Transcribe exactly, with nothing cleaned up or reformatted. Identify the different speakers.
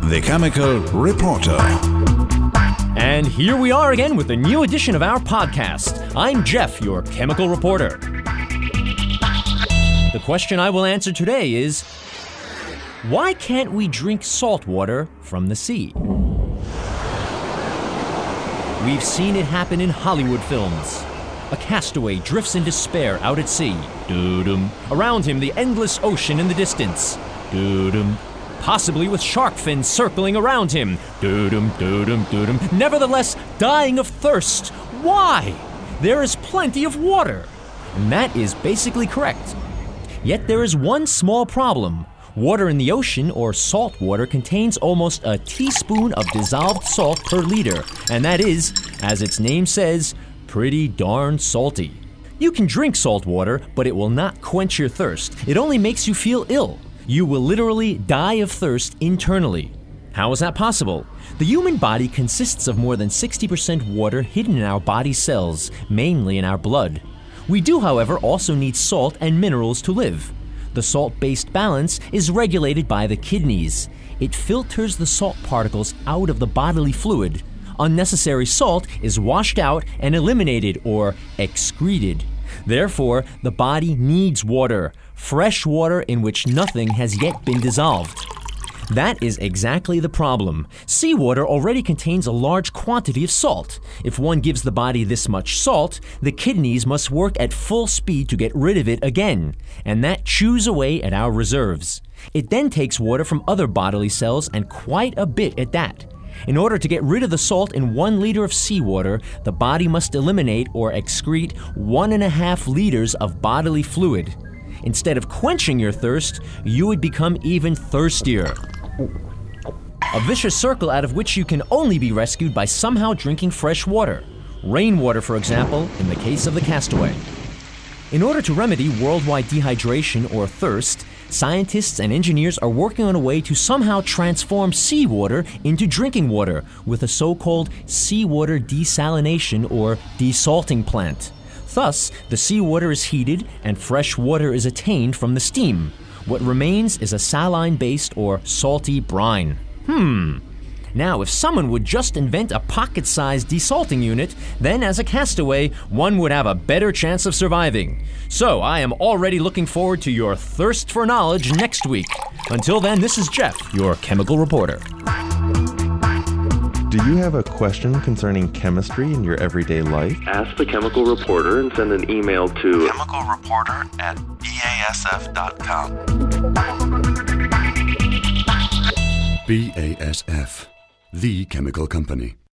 Speaker 1: The Chemical Reporter.
Speaker 2: And here we are again with a new edition of our podcast. I'm Jeff, your chemical reporter. The question I will answer today is, why can't we drink salt water from the sea? We've seen it happen in Hollywood films. A castaway drifts in despair out at sea. Doo-dum. Around him, the endless ocean in the distance. Doo-dum. Possibly with shark fins circling around him. Doo-dum, doo-dum, doo-dum. Nevertheless, dying of thirst. Why? There is plenty of water. And that is basically correct. Yet there is one small problem. Water in the ocean, or salt water, contains almost a teaspoon of dissolved salt per liter. And that is, as its name says, pretty darn salty. You can drink salt water, but it will not quench your thirst. It only makes you feel ill. You will literally die of thirst internally. How is that possible? The human body consists of more than sixty percent water hidden in our body cells, mainly in our blood. We do, however, also need salt and minerals to live. The salt-based balance is regulated by the kidneys. It filters the salt particles out of the bodily fluid. Unnecessary salt is washed out and eliminated or excreted. Therefore, the body needs water, fresh water in which nothing has yet been dissolved. That is exactly the problem. Seawater already contains a large quantity of salt. If one gives the body this much salt, the kidneys must work at full speed to get rid of it again, and that chews away at our reserves. It then takes water from other bodily cells, and quite a bit at that. In order to get rid of the salt in one liter of seawater, the body must eliminate or excrete one and a half liters of bodily fluid. Instead of quenching your thirst, you would become even thirstier. A vicious circle out of which you can only be rescued by somehow drinking fresh water. Rainwater, for example, in the case of the castaway. In order to remedy worldwide dehydration or thirst, scientists and engineers are working on a way to somehow transform seawater into drinking water with a so-called seawater desalination or desalting plant. Thus, the seawater is heated and fresh water is attained from the steam. What remains is a saline-based or salty brine. Hmm. Now, if someone would just invent a pocket-sized desalting unit, then as a castaway, one would have a better chance of surviving. So, I am already looking forward to your thirst for knowledge next week. Until then, this is Jeff, your chemical reporter.
Speaker 3: Do you have a question concerning chemistry in your everyday life?
Speaker 4: Ask the Chemical Reporter and send an email to
Speaker 5: chemical reporter at B A S F dot com.
Speaker 6: B A S F, the chemical company.